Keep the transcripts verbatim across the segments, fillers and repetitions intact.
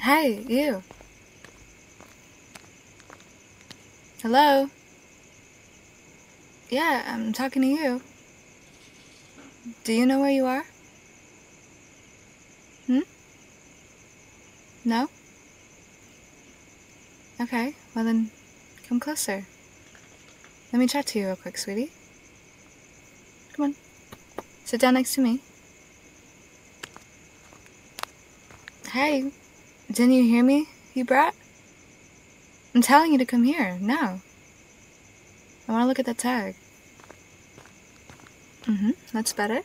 Hey, you. Hello? Yeah, I'm talking to you. Do you know where you are? Hmm? No? Okay, well then, come closer. Let me chat to you real quick, sweetie. Come on. Sit down next to me. Hey, didn't you hear me, you brat? I'm telling you to come here, now. I want to look at that tag. Mm-hmm, that's better.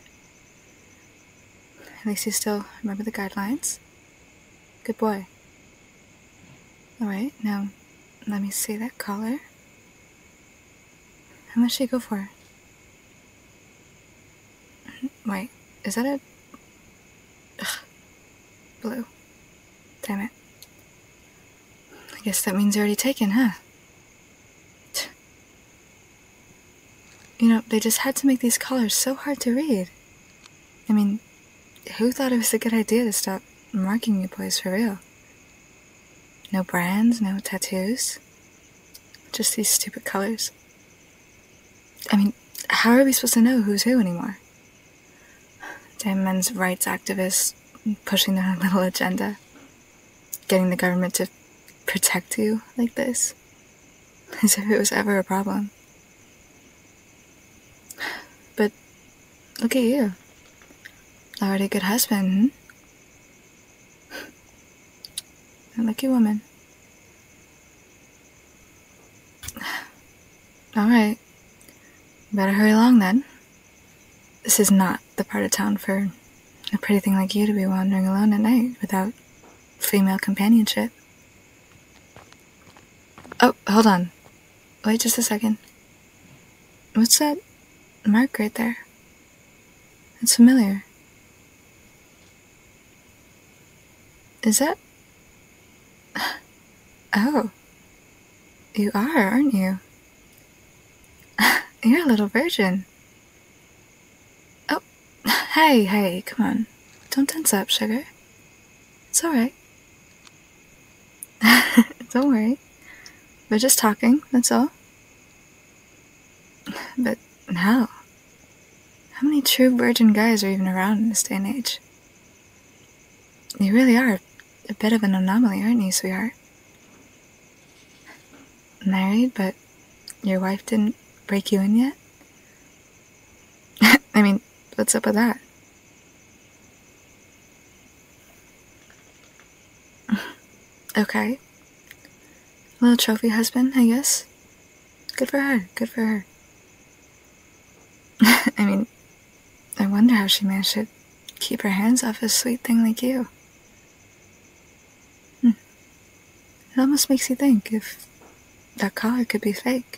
At least you still remember the guidelines. Good boy. Alright, now, let me see that collar. How much did you go for? Wait, is that a... Ugh, blue. Damn it. I guess that means you're already taken, huh? You know, they just had to make these collars so hard to read. I mean, who thought it was a good idea to stop marking you boys for real? No brands, no tattoos. Just these stupid colors. I mean, how are we supposed to know who's who anymore? Damn men's rights activists pushing their little agenda. Getting the government to protect you like this. As if it was ever a problem. But look at you. Already a good husband, hmm? A lucky woman. Alright. Better hurry along then. This is not the part of town for a pretty thing like you to be wandering alone at night without female companionship. Oh, hold on. Wait just a second. What's that mark right there? It's familiar. Is that... Oh. You are, aren't you? You're a little virgin. Oh, hey, hey, come on. Don't tense up, sugar. It's alright. Don't worry. We're just talking, that's all. But how? How many true virgin guys are even around in this day and age? You really are a bit of an anomaly, aren't you, sweetheart? Married, but your wife didn't break you in yet? I mean, what's up with that? Okay. A little trophy husband, I guess. Good for her, good for her. I mean, I wonder how she managed to keep her hands off a sweet thing like you. Hmm. It almost makes you think if that collar could be fake.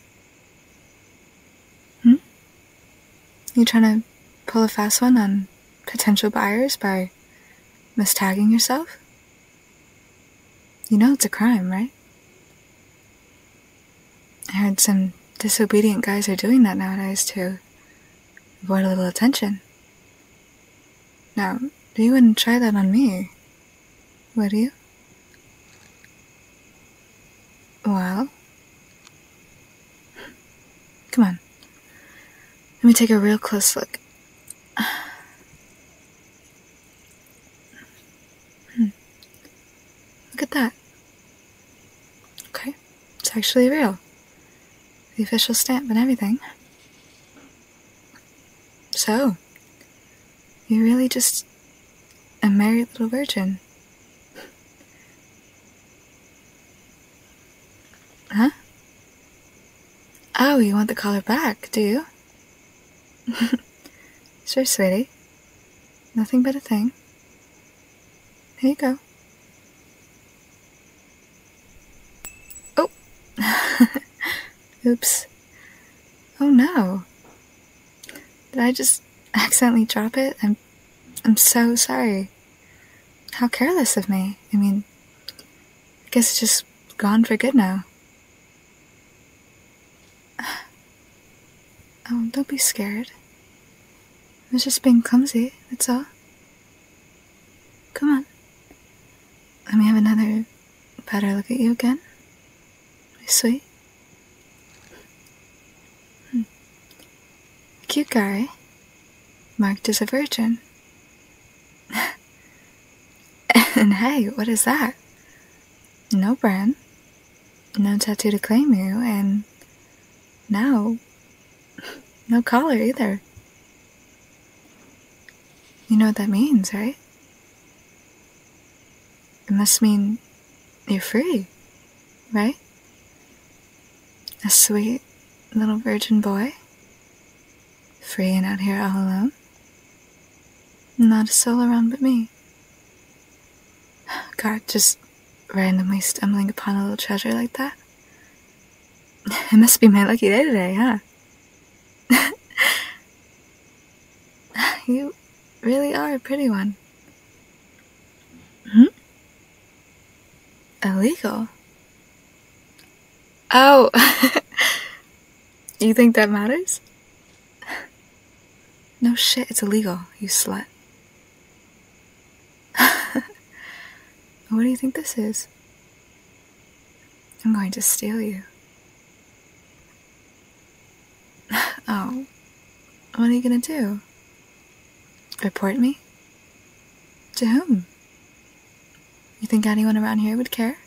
Hmm? You trying to pull a fast one on potential buyers by mistagging yourself? You know it's a crime, right? I heard some disobedient guys are doing that nowadays to avoid a little attention. Now, you wouldn't try that on me, would you? Well, come on. Let me take a real close look. Hmm. Look at that. Okay, it's actually real. The official stamp and everything. So, you're really just a married little virgin. Huh? Oh, you want the collar back, do you? Sure, sweetie. Nothing but a thing. Here you go. Oh! Oops. Oh no. Did I just accidentally drop it? I'm I'm so sorry. How careless of me. I mean, I guess it's just gone for good now. Oh, don't be scared. I was just being clumsy, that's all. Come on. Let me have another better look at you again. My sweet. Hmm. Cute guy. Marked as a virgin. And hey, what is that? No brand. No tattoo to claim you, and now, no collar either. You know what that means, right? It must mean you're free, right? A sweet little virgin boy, free and out here all alone. Not a soul around but me. God, just randomly stumbling upon a little treasure like that. It must be my lucky day today, huh? You really are a pretty one. Hmm? Illegal? Oh, you think that matters? No shit, it's illegal, you slut. What do you think this is? I'm going to steal you. Oh, what are you gonna do? Report me? To whom? You think anyone around here would care?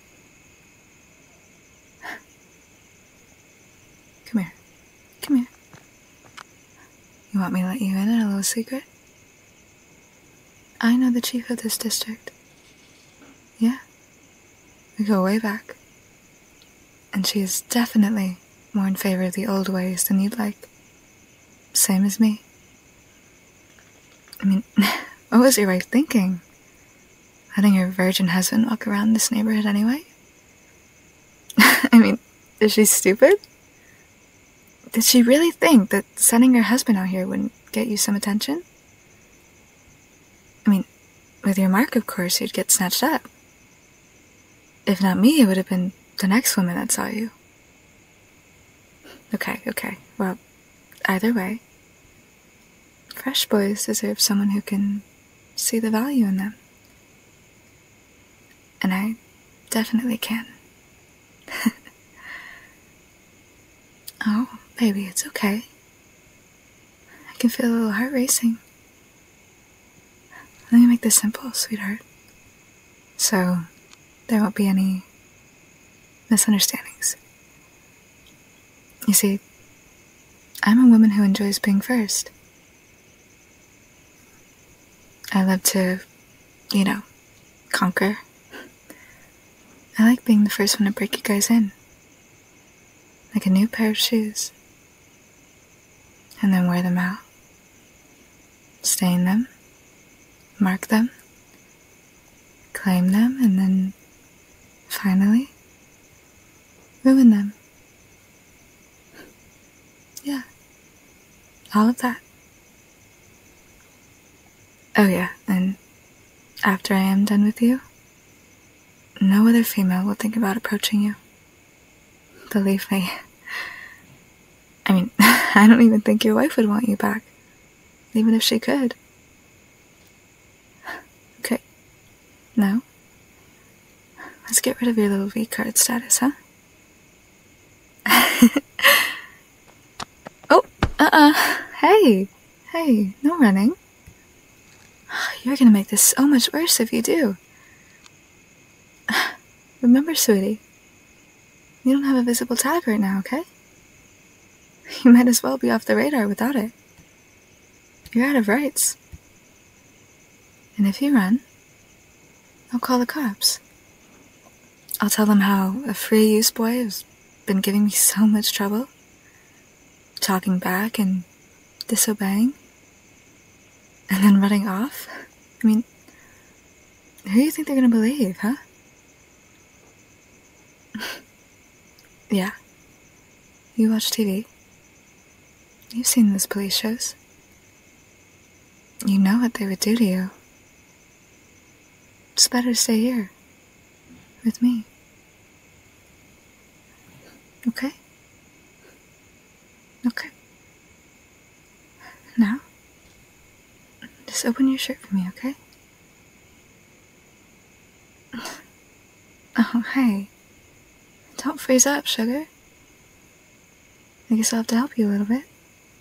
Come here. Come here. You want me to let you in on a little secret? I know the chief of this district. Yeah. We go way back. And she is definitely more in favor of the old ways than you'd like. Same as me. I mean, what was your wife thinking? Letting her virgin husband walk around this neighborhood anyway? I mean, is she stupid? Did she really think that sending her husband out here wouldn't get you some attention? I mean, with your mark, of course, you'd get snatched up. If not me, it would have been the next woman that saw you. Okay, okay, well, either way, fresh boys deserve someone who can see the value in them. And I definitely can. Oh, baby, it's okay. I can feel a little heart racing. Let me make this simple, sweetheart. So there won't be any misunderstandings. You see, I'm a woman who enjoys being first. I love to, you know, conquer. I like being the first one to break you guys in. Like a new pair of shoes. And then wear them out. Stain them. Mark them. Claim them, and then finally ruin them. Yeah. All of that. Oh yeah, and after I am done with you, no other female will think about approaching you. Believe me. I mean, I don't even think your wife would want you back, even if she could. Okay, now, let's get rid of your little V-card status, huh? Oh, uh-uh, hey, hey, no running. You're gonna make this so much worse if you do. Remember, sweetie, you don't have a visible tag right now, okay? You might as well be off the radar without it. You're out of rights. And if you run, I'll call the cops. I'll tell them how a free use boy has been giving me so much trouble, talking back and disobeying, and then running off. I mean, who do you think they're gonna believe, huh? Yeah. You watch T V. You've seen those police shows. You know what they would do to you. It's better to stay here. With me. Okay? Okay. Now, just open your shirt for me, okay? Oh, hey. Don't freeze up, sugar. I guess I'll have to help you a little bit.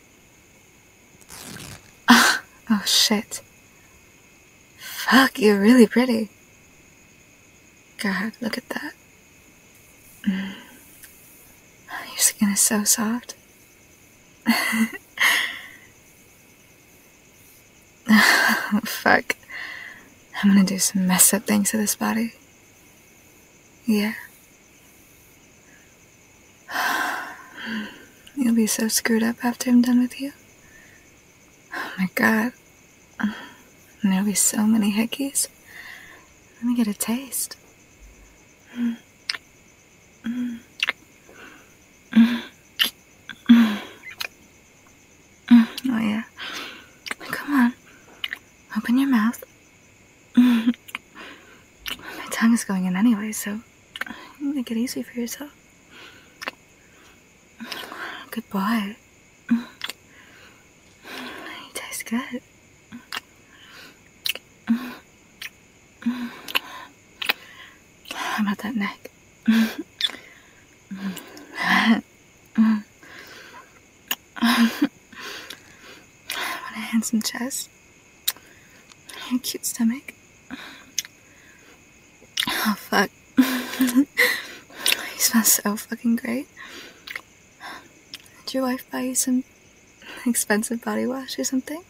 Oh, oh shit. Fuck, you're really pretty. God, look at that. Mm. Your skin is so soft. Oh, fuck. I'm gonna do some messed up things to this body. Yeah. You'll be so screwed up after I'm done with you. Oh my god. And there'll be so many hickeys. Let me get a taste. Mm. Mm. Mm. Mm. Mm. Oh yeah. Come on. Open your mouth. Mm. My tongue is going in anyway, so make it easy for yourself. Good boy. You taste good. How about that neck? What a handsome chest. Your cute stomach. Oh, fuck. You smell so fucking great. Did your wife buy you some expensive body wash or something?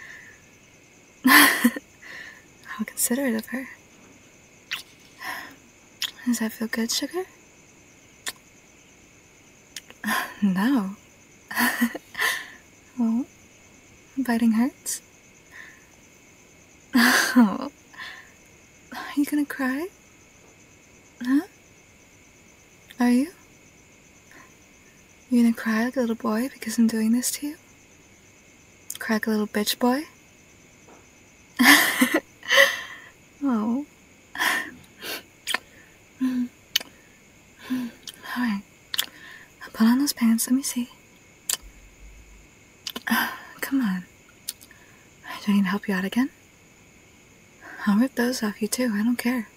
How considerate of her. Does that feel good, sugar? No. Oh, biting hurts? Oh. Are you gonna cry? Huh? Are you? You gonna cry like a little boy because I'm doing this to you? Cry like a little bitch boy? Oh. Alright. Put on those pants, let me see. Come on. Do I need to help you out again? I'll rip those off you too, I don't care.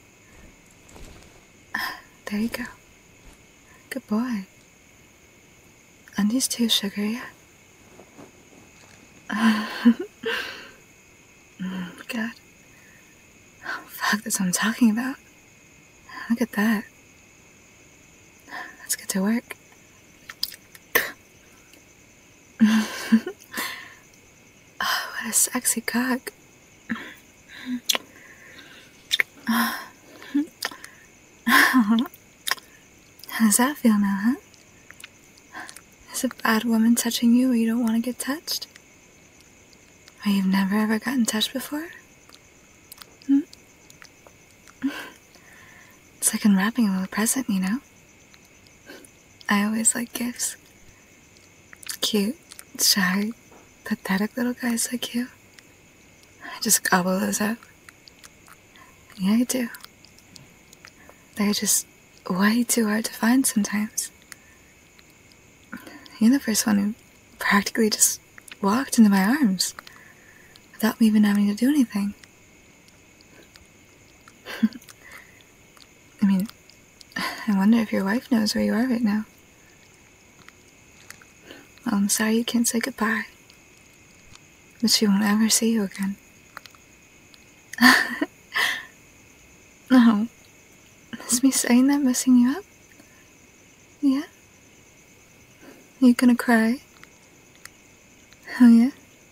There you go. Good boy. Undies too, sugar, yeah? Oh, God. Oh, fuck, that's what I'm talking about. Look at that. Let's get to work. Oh, what a sexy cock. How does that feel now, huh? Is a bad woman touching you where you don't want to get touched? Or you've never ever gotten touched before? Hmm? It's like unwrapping a little present, you know? I always like gifts. Cute, shy, pathetic little guys like you. I just gobble those up. Yeah, I do. They're just way too hard to find sometimes. You're the first one who practically just walked into my arms without me even having to do anything. I mean, I wonder if your wife knows where you are right now. Well, I'm sorry you can't say goodbye, but she won't ever see you again. No. Is me saying that messing you up? Yeah? You gonna cry? Oh yeah?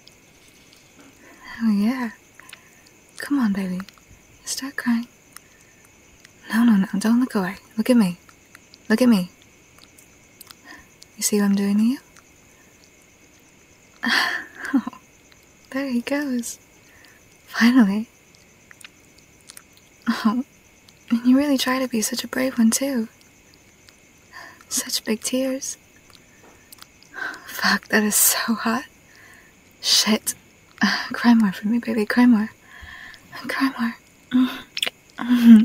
Oh yeah. Come on, baby. Start crying. No, no, no. Don't look away. Look at me. Look at me. You see what I'm doing to you? Oh, there he goes. Finally. Oh, and you really try to be such a brave one, too. Such big tears. Fuck, that is so hot. Shit. Uh, cry more for me, baby. Cry more. Cry more. Mm-hmm.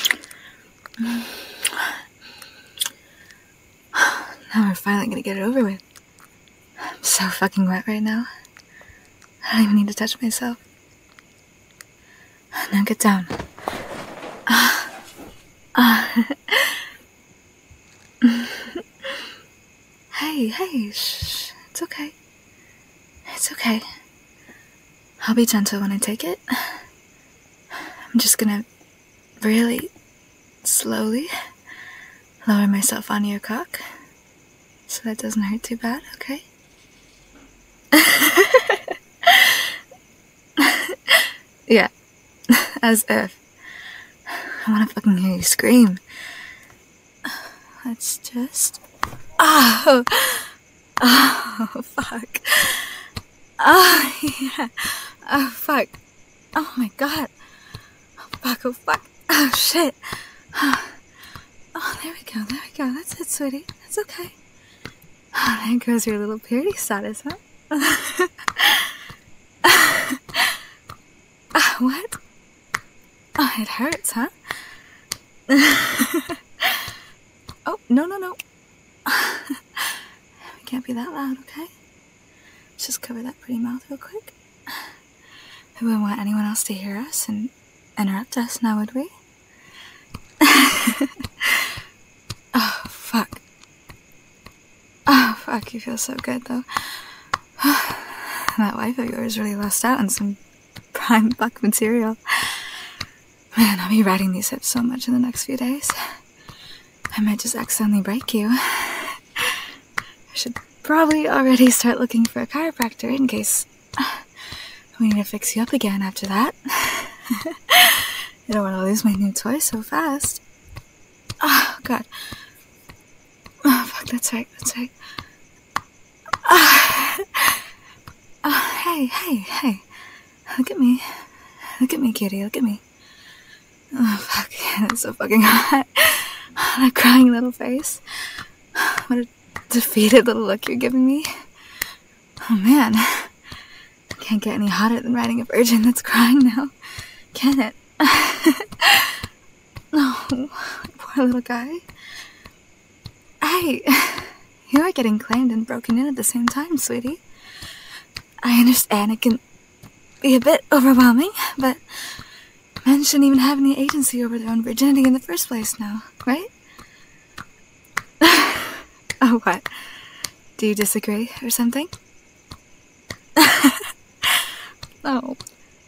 Now we're finally gonna get it over with. I'm so fucking wet right now. I don't even need to touch myself. Now get down. Uh, hey, hey, shh. It's okay. It's okay. I'll be gentle when I take it. I'm just gonna really slowly lower myself on your cock so that doesn't hurt too bad, okay? Yeah, as if. I wanna fucking hear you scream. Let's just... Oh! Oh, fuck. Oh, yeah. Oh, fuck. Oh, my God. Oh, fuck, oh, fuck. Oh, shit. Oh, there we go, there we go. That's it, sweetie. That's okay. Oh, there goes your little purity status, huh? Oh, what? Oh, it hurts, huh? Oh, no, no, no. We can't be that loud, okay? Let's just cover that pretty mouth real quick. We wouldn't want anyone else to hear us and interrupt us, now would we? Oh, fuck. Oh, fuck, you feel so good, though. That wife of yours really lost out on some prime buck material. Man, I'll be riding these hips so much in the next few days. I might just accidentally break you. I should probably already start looking for a chiropractor in case we need to fix you up again after that. I don't want to lose my new toy so fast. Oh, God. Oh, fuck, that's right, that's right. Oh, oh, hey, hey, hey. Look at me. Look at me, kitty, look at me. Oh, fuck, it's so fucking hot. That crying little face. What a defeated little look you're giving me. Oh, man. Can't get any hotter than riding a virgin that's crying now, can it? Oh, poor little guy. Hey, you are getting claimed and broken in at the same time, sweetie. I understand it can be a bit overwhelming, but men shouldn't even have any agency over their own virginity in the first place now, right? Oh, what? Do you disagree or something? Oh.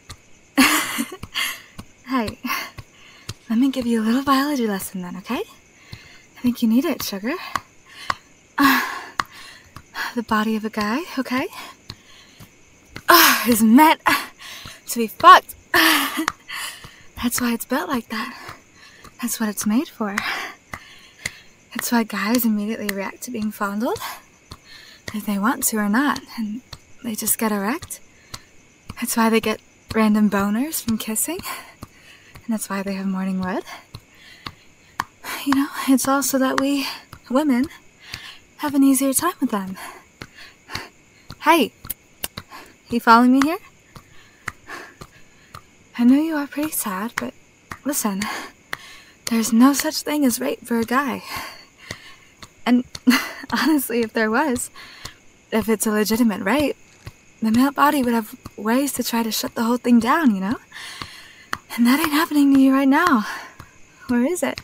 Hey, let me give you a little biology lesson then, okay? I think you need it, sugar. Uh, the body of a guy, okay? Uh, is meant to be fucked. That's why it's built like that. That's what it's made for. That's why guys immediately react to being fondled, if they want to or not, and they just get erect. That's why they get random boners from kissing, and that's why they have morning wood. You know, it's also that we, women, have an easier time with them. Hey, you following me here? I know you are pretty sad, but listen, there's no such thing as rape for a guy. And honestly, if there was, if it's a legitimate rape, the male body would have ways to try to shut the whole thing down, you know? And that ain't happening to you right now. Or is it?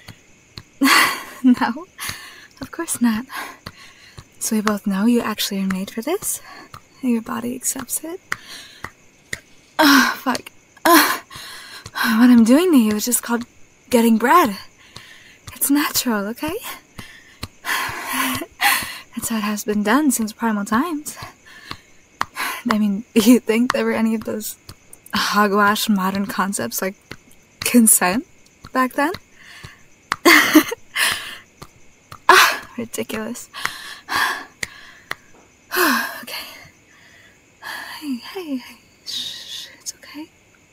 No, of course not. So we both know you actually are made for this. Your body accepts it. Oh, fuck. Uh, what I'm doing to you is just called getting bread. It's natural, okay? That's how it has been done since primal times. I mean, do you think there were any of those hogwash modern concepts like consent back then? Ah, ridiculous. Okay. Hey, hey, hey. Shh, it's okay.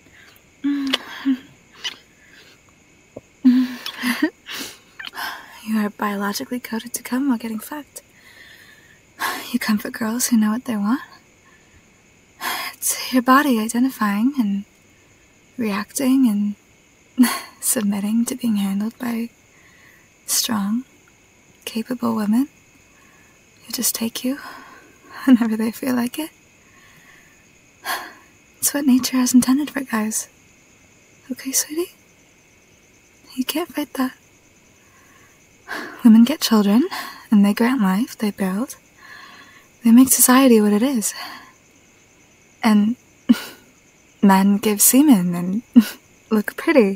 You are biologically coded to come while getting fucked. You comfort girls who know what they want. It's your body identifying and reacting and submitting to being handled by strong, capable women who just take you whenever they feel like it. It's what nature has intended for guys. Okay, sweetie? You can't fight that. Women get children, and they grant life, they build. They make society what it is. And men give semen and look pretty.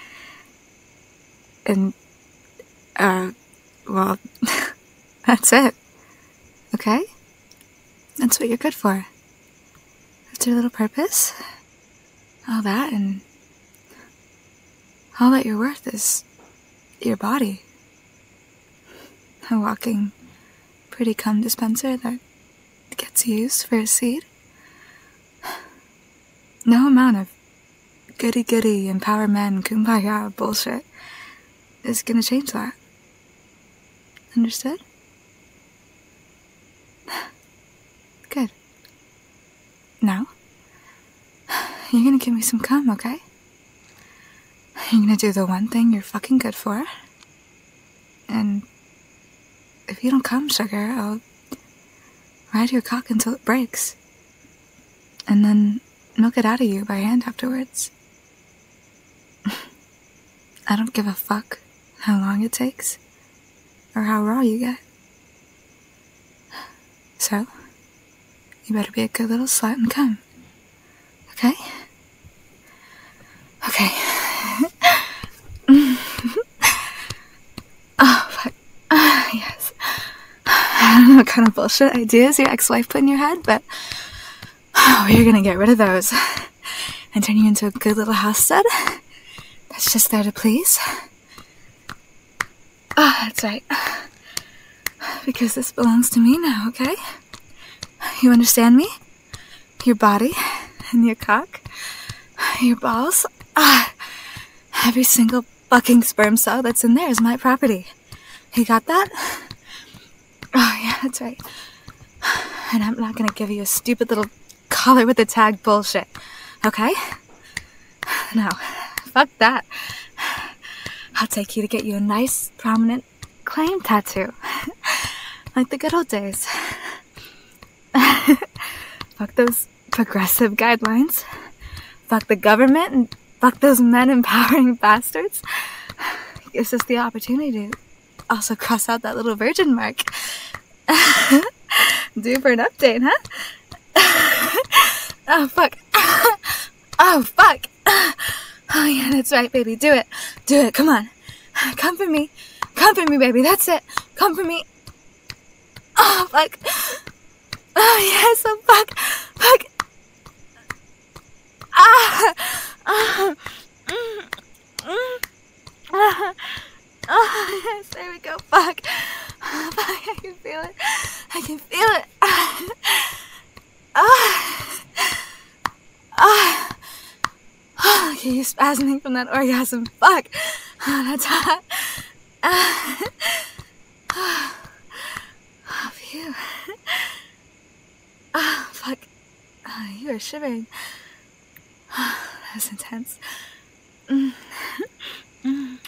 And, uh, well, that's it. Okay? That's what you're good for. That's your little purpose. All that, and all that you're worth is your body. A walking, pretty cum dispenser that gets used for a seed. No amount of goody-goody, empower men, kumbaya bullshit is gonna change that. Understood? Good. Now, you're gonna give me some cum, okay? You're gonna do the one thing you're fucking good for. And if you don't come, sugar, I'll ride your cock until it breaks. And then milk it out of you by hand afterwards. I don't give a fuck how long it takes or how raw you get. So, you better be a good little slut and come. Okay? Okay. Oh, fuck. Uh, yes. I don't know what kind of bullshit ideas your ex-wife put in your head, but oh, we're gonna get rid of those and turn you into a good little house stud that's just there to please. Oh, that's right. Because this belongs to me now, okay? You understand me? Your body and your cock, your balls, ah, every single fucking sperm cell that's in there is my property. You got that? Oh, yeah, that's right. And I'm not gonna give you a stupid little collar with a tag bullshit, okay? No, fuck that. I'll take you to get you a nice, prominent claim tattoo. Like the good old days. Fuck those progressive guidelines. Fuck the government and fuck those men empowering bastards. Gives us the opportunity to also cross out that little virgin mark. Due for an update, huh? Oh, fuck. Oh, fuck. Oh, yeah, that's right, baby. Do it. Do it. Come on. Come for me. Come for me, baby. That's it. Come for me. Oh, fuck. Oh, yes. Oh, fuck. Fuck. Ah. Ah. Mm. Mm. Ah. Oh, yes. There we go. Fuck. Oh, fuck. I can feel it. I can feel it. Ah. Ah. Ah. Oh, okay, you're spasming from that orgasm. Fuck. Oh, that's hot. Ah. Oh, phew. Oh, fuck. Oh, you are shivering. Oh, that was intense. Mm. Mm.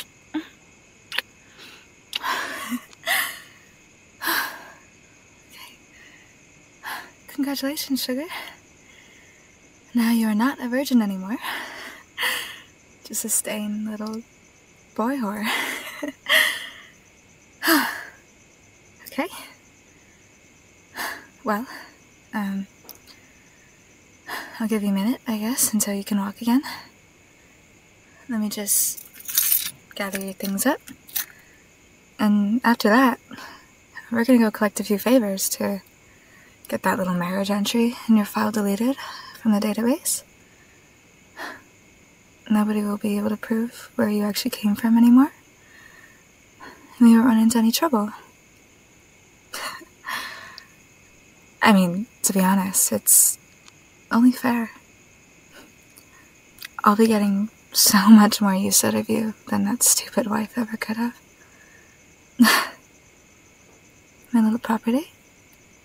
Okay. Congratulations, sugar. Now you are not a virgin anymore. Just a stained little boy whore. Okay. Well, um, I'll give you a minute, I guess, until you can walk again. Let me just gather your things up. And after that, we're gonna go collect a few favors to get that little marriage entry in your file deleted from the database. Nobody will be able to prove where you actually came from anymore. And we won't run into any trouble. I mean, to be honest, it's only fair. I'll be getting so much more use out of you than that stupid wife ever could have. My little property?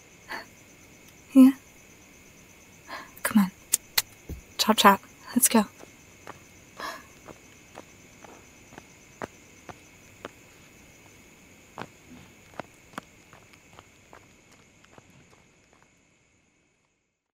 Yeah? Come on. Chop chop. Let's go.